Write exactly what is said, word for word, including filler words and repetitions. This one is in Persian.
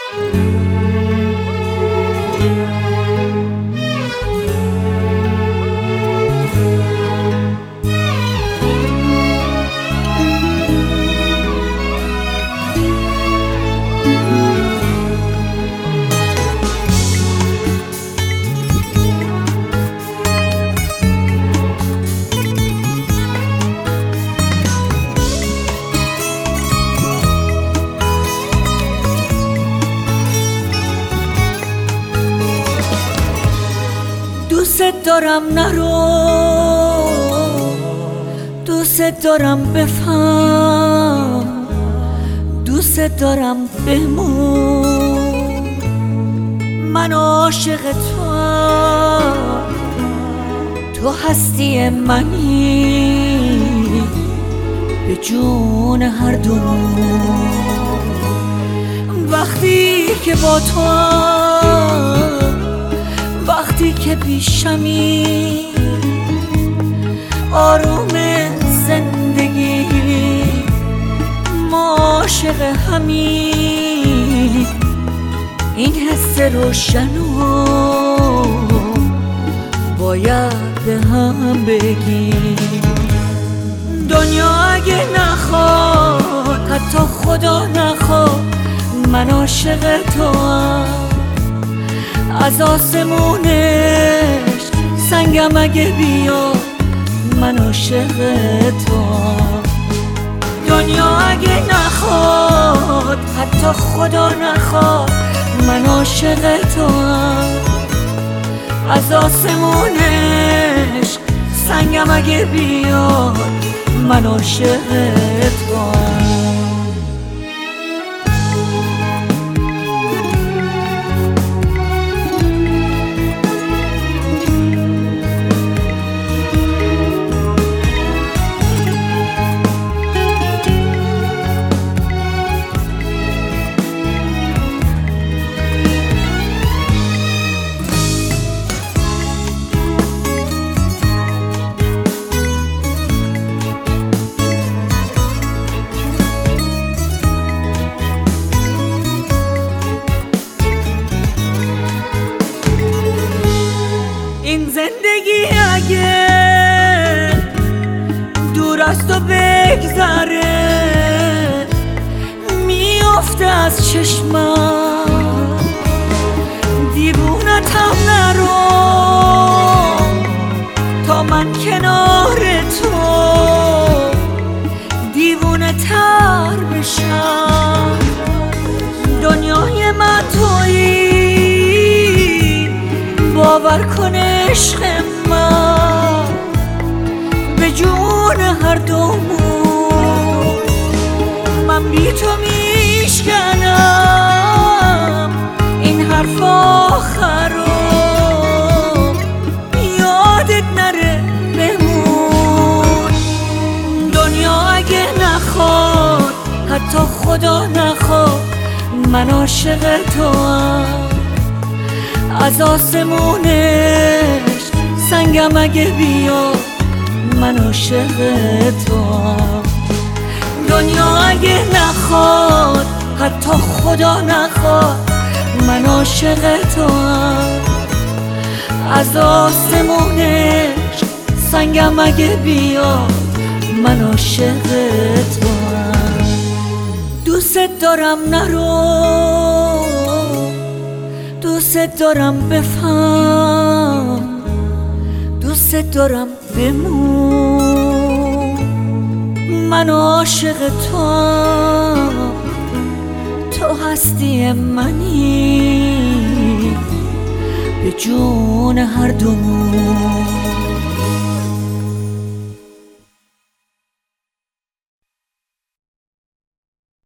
دوست دارم نرو، دوست دارم بفهم، دوست دارم بمون. من عاشق توام، تو هستی منی، به جون هر دومون. وقتی که با توام، وقتی که پیشمی، آروم زندگی، ما عاشق همین. این حس روشنو باید به هم بگیم. دنیا اگه نخواد، حتی خدا نخواد، من عاشق توام. از آسمونش سنگم اگه بیاد، من عاشق توام. دنیا اگه نخواد، حتی خدا نخواد، من عاشق توام. از آسمونش سنگم اگه بیاد، من عاشق توام. این زندگی اگه دور از تو بگذره، میافته از چشمم. دیوونتم نرو تا من کنار تو دیوونه تر بشم. دنیای من تویی، باور کن عشق من، به جون هر دومون. من بی تو میشکنم این حرف آخرو، یادت نره بمون. دنیا اگه نخواد، حتی خدا نخواد، من عاشق توام. از آسمونش سنگم اگه بیاد، من عاشق توام. دنیا اگه نخواد، حتی خدا نخواد، من عاشق توام. از آسمونش سنگم اگه بیاد، من عاشق توام. دوست دارم نرو، دوست دارم بفهم، دوست دارم بمون. من عاشق توام، تو هستی منی، به جون هر دومون.